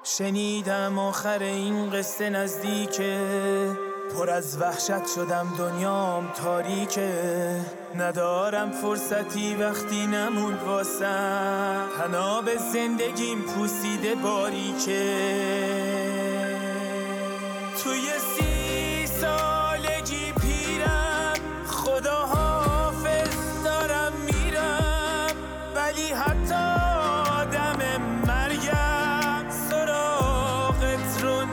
شنیدم آخر این قصه نزدیکه، پر از وحشت شدم دنیام تاریکه. ندارم فرصتی وقتی نموند واسم، تناب زندگیم پوسیده باریکه. توی 30 سالگی پیرم، خدا حافظ دارم میرم، ولی حتی دم مرگم سراغت رو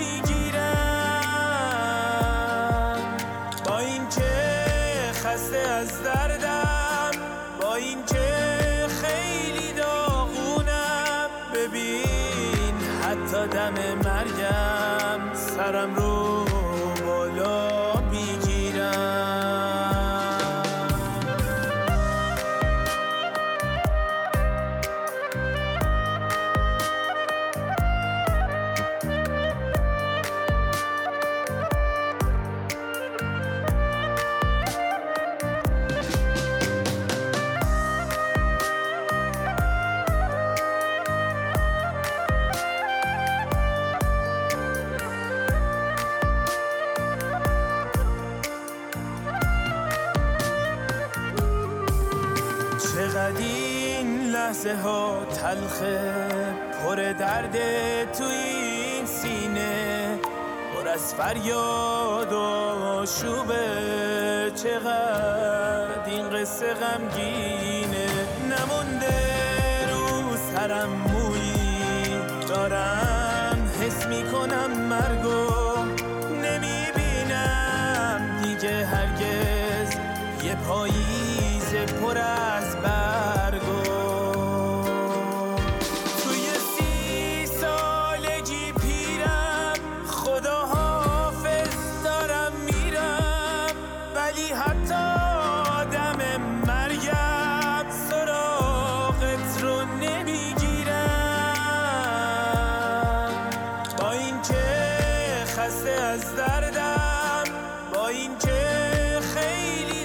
نمیگیرم. با این که خسته از دردم، با این که خیلی داغونم، ببین حتی دم مرگم سرم رو بالا میگیرم. چقدر این لحظه ها تلخه، پر درد توی این سینه، پر از فریاد و شوبه. چقدر این قصه غمگینه، نمونده رو سرم مویی، دارم حس میکنم مرگو نمیبینم دیگه هرگز. یه پاییز پر از برگو توی 30 سالگی پیرم، خدا حافظ دارم میرم، ولی حتی دم مرگم سراغت رو نمیگیرم. با این که خسته از دردم، با این که خیلی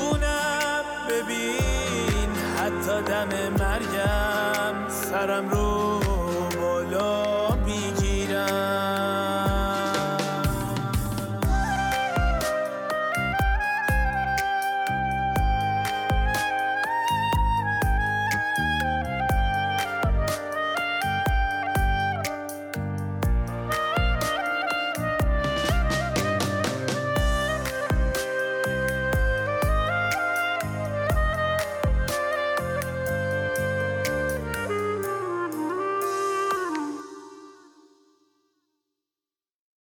داغونم، ببین حتی دم مرگم سرم رو